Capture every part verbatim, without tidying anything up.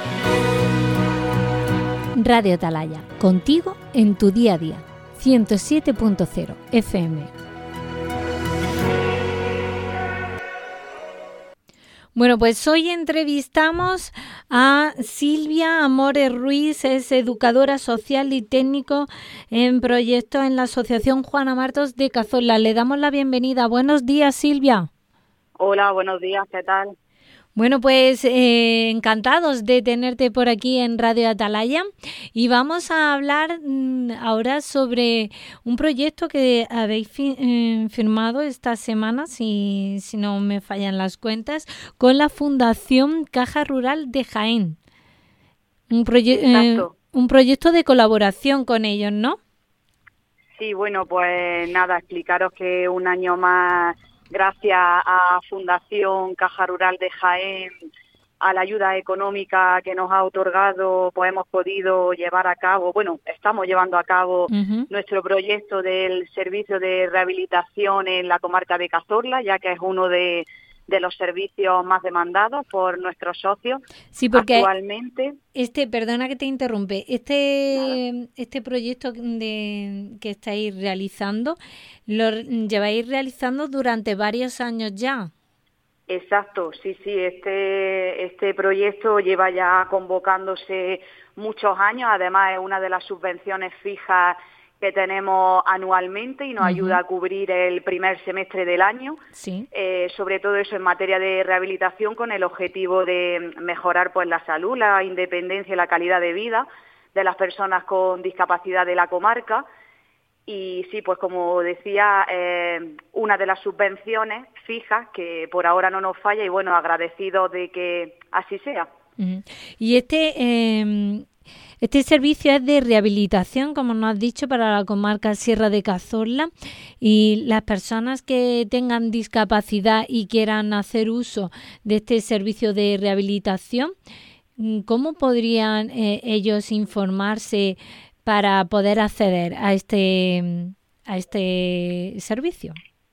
Radio Atalaya, contigo en tu día a día. ciento siete punto cero F M. Bueno, pues hoy entrevistamos a Silvia Amores Ruiz, es educadora social y técnico en proyectos en la Asociación Juana Martos de Cazorla. Le damos la bienvenida. Buenos días, Silvia. Hola, buenos días, ¿qué tal? Bueno, pues eh, encantados de tenerte por aquí en Radio Atalaya y vamos a hablar mmm, ahora sobre un proyecto que habéis fi- eh, firmado esta semana, si, si no me fallan las cuentas, con la Fundación Caja Rural de Jaén. Un, proye- eh, un proyecto de colaboración con ellos, ¿no? Sí, bueno, pues nada, explicaros que un año más, gracias a Fundación Caja Rural de Jaén, a la ayuda económica que nos ha otorgado, pues hemos podido llevar a cabo, bueno, estamos llevando a cabo uh-huh. nuestro proyecto del servicio de rehabilitación en la comarca de Cazorla, ya que es uno de, de los servicios más demandados por nuestros socios. Sí, porque actualmente. Este, perdona que te interrumpe, este, Nada. este proyecto de, que estáis realizando, lo lleváis realizando durante varios años ya. Exacto, sí, sí, este, este proyecto lleva ya convocándose muchos años, además es una de las subvenciones fijas que tenemos anualmente y nos uh-huh. ayuda a cubrir el primer semestre del año, sí. eh, sobre todo eso en materia de rehabilitación con el objetivo de mejorar pues la salud, la independencia y la calidad de vida de las personas con discapacidad de la comarca. Y sí, pues como decía, eh, una de las subvenciones fijas que por ahora no nos falla y bueno, agradecidos de que así sea. Uh-huh. Y este eh, este servicio es de rehabilitación, como nos has dicho, para la comarca Sierra de Cazorla, y las personas que tengan discapacidad y quieran hacer uso de este servicio de rehabilitación, ¿cómo podrían eh, ellos informarse para poder acceder a este a este servicio?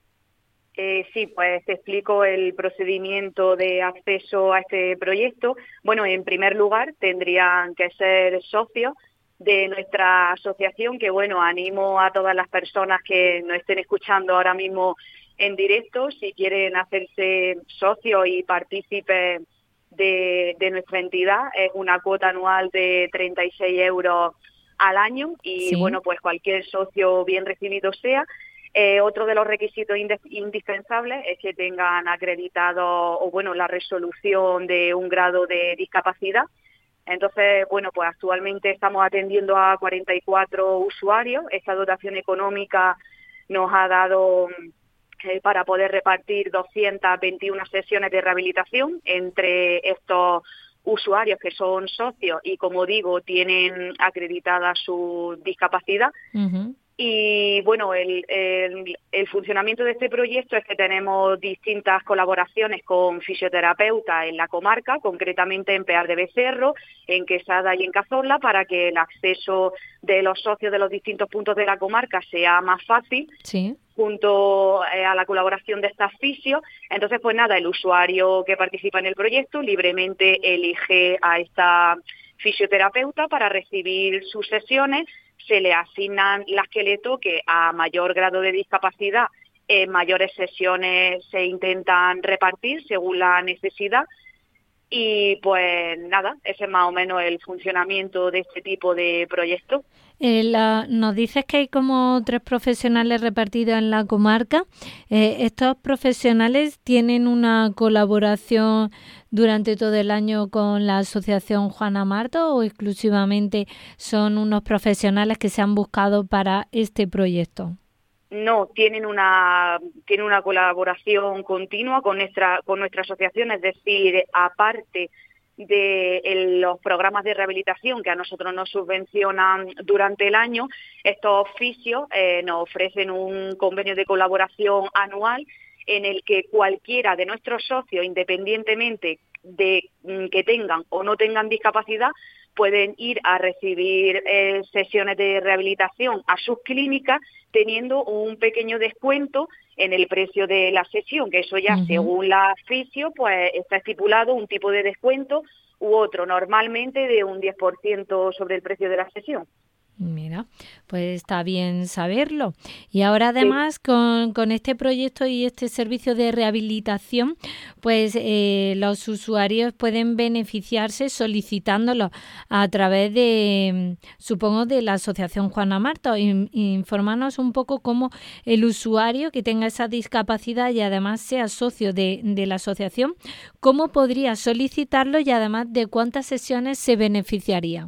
Eh, sí, pues te explico el procedimiento de acceso a este proyecto. Bueno, en primer lugar tendrían que ser socios de nuestra asociación, que bueno, animo a todas las personas que nos estén escuchando ahora mismo en directo, si quieren hacerse socios y partícipes de, de nuestra entidad, es una cuota anual de treinta y seis euros al año y sí. bueno, pues cualquier socio bien recibido sea. Eh, otro de los requisitos indispensables es que tengan acreditado o bueno la resolución de un grado de discapacidad. Entonces, bueno, pues actualmente estamos atendiendo a cuarenta y cuatro usuarios. Esta dotación económica nos ha dado eh, para poder repartir doscientas veintiuna sesiones de rehabilitación entre estos usuarios que son socios y, como digo, tienen acreditada su discapacidad. Uh-huh. Y bueno, el, el, el funcionamiento de este proyecto es que tenemos distintas colaboraciones con fisioterapeutas en la comarca, concretamente en Pear de Becerro, en Quesada y en Cazorla, para que el acceso de los socios de los distintos puntos de la comarca sea más fácil. Sí. Junto eh, a la colaboración de estas fisios. Entonces, pues nada, el usuario que participa en el proyecto libremente elige a esta fisioterapeuta para recibir sus sesiones, se le asignan las que le toque a mayor grado de discapacidad, en mayores sesiones se intentan repartir según la necesidad. Y pues nada, ese es más o menos el funcionamiento de este tipo de proyectos. Eh, la, nos dices que hay como tres profesionales repartidos en la comarca. Eh, ¿Estos profesionales tienen una colaboración durante todo el año con la Asociación Juana Martos o exclusivamente son unos profesionales que se han buscado para este proyecto? No, tienen una tienen una colaboración continua con nuestra con nuestra asociación, es decir, aparte de el, los programas de rehabilitación que a nosotros nos subvencionan durante el año, estos oficios eh, nos ofrecen un convenio de colaboración anual en el que cualquiera de nuestros socios, independientemente de que tengan o no tengan discapacidad, pueden ir a recibir eh, sesiones de rehabilitación a sus clínicas teniendo un pequeño descuento en el precio de la sesión, que eso ya uh-huh. según la fisio pues está estipulado un tipo de descuento u otro, normalmente de un diez por ciento sobre el precio de la sesión. Mira, pues está bien saberlo. Y ahora además sí. con, con este proyecto y este servicio de rehabilitación, pues eh, los usuarios pueden beneficiarse solicitándolo a través de, supongo, de la Asociación Juana Martos. Informarnos un poco cómo el usuario que tenga esa discapacidad y además sea socio de, de la asociación, cómo podría solicitarlo y además de cuántas sesiones se beneficiaría.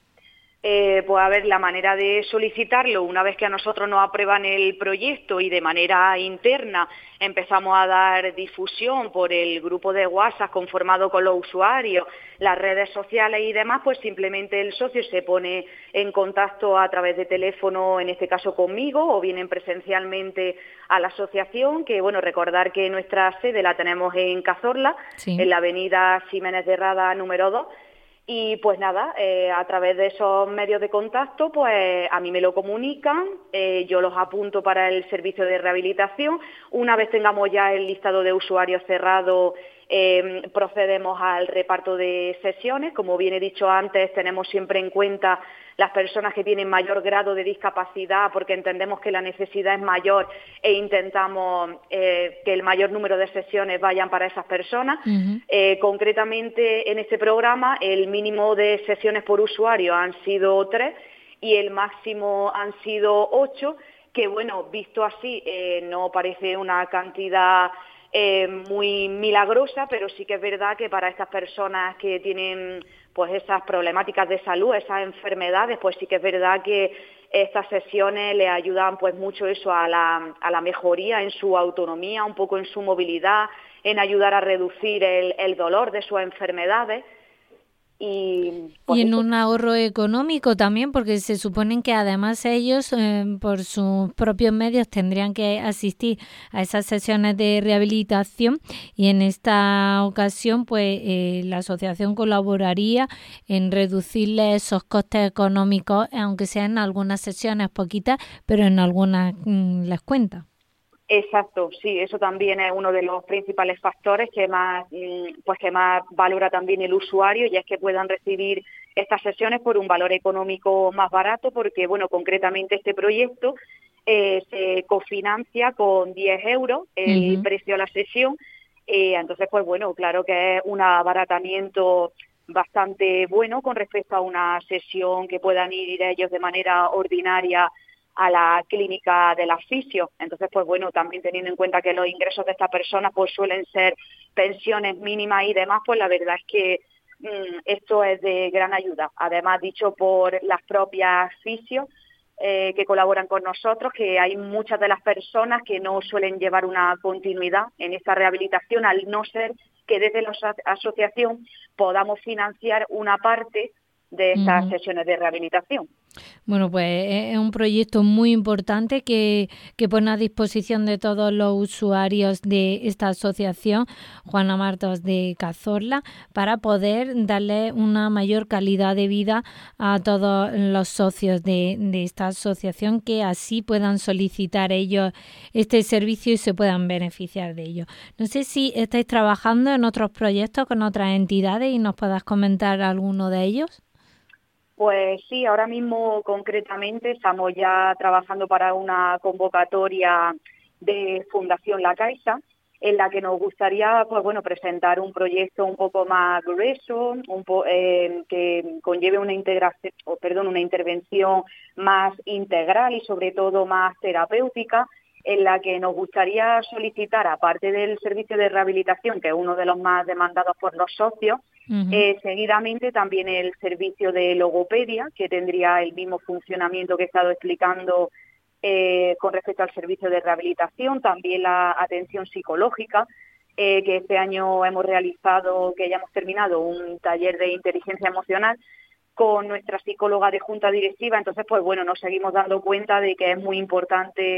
Eh, pues a ver, la manera de solicitarlo, una vez que a nosotros nos aprueban el proyecto y de manera interna empezamos a dar difusión por el grupo de WhatsApp conformado con los usuarios, las redes sociales y demás, pues simplemente el socio se pone en contacto a través de teléfono, en este caso conmigo, o vienen presencialmente a la asociación, que bueno, recordar que nuestra sede la tenemos en Cazorla, sí. en la avenida Ximénez de Rada número dos, y pues nada, eh, a través de esos medios de contacto, pues a mí me lo comunican, eh, yo los apunto para el servicio de rehabilitación. Una vez tengamos ya el listado de usuarios cerrado, eh, procedemos al reparto de sesiones. Como bien he dicho antes, tenemos siempre en cuenta las personas que tienen mayor grado de discapacidad porque entendemos que la necesidad es mayor e intentamos eh, que el mayor número de sesiones vayan para esas personas. Uh-huh. Eh, concretamente en este programa el mínimo de sesiones por usuario han sido tres y el máximo han sido ocho, que bueno, visto así eh, no parece una cantidad Eh, muy milagrosa, pero sí que es verdad que para estas personas que tienen pues esas problemáticas de salud, esas enfermedades, pues sí que es verdad que estas sesiones le ayudan pues mucho eso a la, a la mejoría en su autonomía, un poco en su movilidad, en ayudar a reducir el, el dolor de sus enfermedades. Y, pues y en eso. un ahorro económico también, porque se suponen que además ellos, eh, por sus propios medios, tendrían que asistir a esas sesiones de rehabilitación y en esta ocasión, pues eh, la asociación colaboraría en reducirle esos costes económicos, aunque sean algunas sesiones poquitas, pero en algunas mmm, les cuenta. Exacto, sí, eso también es uno de los principales factores que más, pues que más valora también el usuario, y es que puedan recibir estas sesiones por un valor económico más barato, porque bueno, concretamente este proyecto eh, se cofinancia con diez euros el uh-huh. precio de la sesión, eh, entonces pues bueno, claro que es un abaratamiento bastante bueno con respecto a una sesión que puedan ir ellos de manera ordinaria a la clínica del fisio. Entonces, pues bueno, también teniendo en cuenta que los ingresos de estas personas pues suelen ser pensiones mínimas y demás, pues la verdad es que mmm, esto es de gran ayuda. Además, dicho por las propias fisios eh, que colaboran con nosotros, que hay muchas de las personas que no suelen llevar una continuidad en esta rehabilitación, al no ser que desde la asociación podamos financiar una parte de estas uh-huh. sesiones de rehabilitación. Bueno, pues es un proyecto muy importante que, que pone a disposición de todos los usuarios de esta asociación, Juana Martos de Cazorla, para poder darle una mayor calidad de vida a todos los socios de, de esta asociación, que así puedan solicitar ellos este servicio y se puedan beneficiar de ello. No sé si estáis trabajando en otros proyectos con otras entidades y nos puedas comentar alguno de ellos. Pues sí, ahora mismo concretamente estamos ya trabajando para una convocatoria de Fundación La Caixa, en la que nos gustaría pues bueno presentar un proyecto un poco más grueso, un po eh, que conlleve una integración, oh, perdón, una intervención más integral y sobre todo más terapéutica, en la que nos gustaría solicitar, aparte del servicio de rehabilitación, que es uno de los más demandados por los socios, Uh-huh. Eh, seguidamente también el servicio de logopedia, que tendría el mismo funcionamiento que he estado explicando eh, con respecto al servicio de rehabilitación, también la atención psicológica, eh, que este año hemos realizado, que ya hemos terminado, un taller de inteligencia emocional con nuestra psicóloga de junta directiva. Entonces, pues bueno, nos seguimos dando cuenta de que es muy importante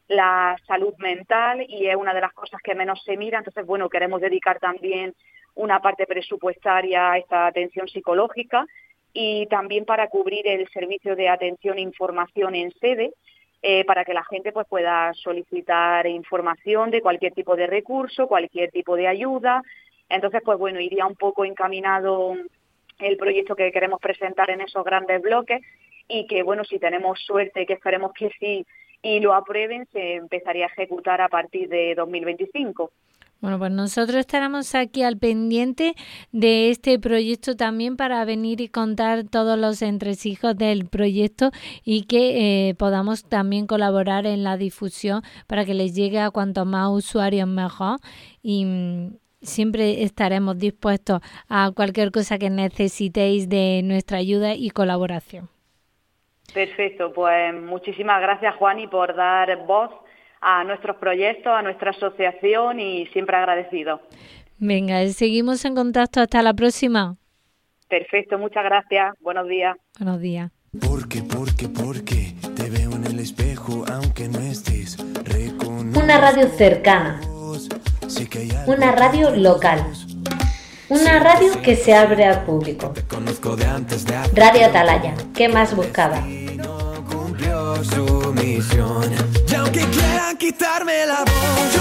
la salud mental y es una de las cosas que menos se mira. Entonces, bueno, queremos dedicar también una parte presupuestaria a esta atención psicológica y también para cubrir el servicio de atención e información en sede, eh, para que la gente pues pueda solicitar información de cualquier tipo de recurso, cualquier tipo de ayuda. Entonces, pues bueno, iría un poco encaminado el proyecto que queremos presentar en esos grandes bloques y que, bueno, si tenemos suerte, que esperemos que sí, y lo aprueben, se empezaría a ejecutar a partir de dos mil veinticinco. Bueno, pues nosotros estaremos aquí al pendiente de este proyecto también para venir y contar todos los entresijos del proyecto y que eh, podamos también colaborar en la difusión para que les llegue a cuantos más usuarios mejor, y mm, siempre estaremos dispuestos a cualquier cosa que necesitéis de nuestra ayuda y colaboración. Perfecto, pues muchísimas gracias, Juani, por dar voz a nuestros proyectos, a nuestra asociación, y siempre agradecido. Venga, seguimos en contacto. Hasta la próxima. Perfecto, muchas gracias. Buenos días. Buenos días. Porque, porque, porque te veo en el espejo, aunque no estés. Una radio cercana. Una radio local. Una radio que se abre al público. Radio Atalaya. ¿Qué más buscaba? Su misión. Y aunque quieran quitarme la voz,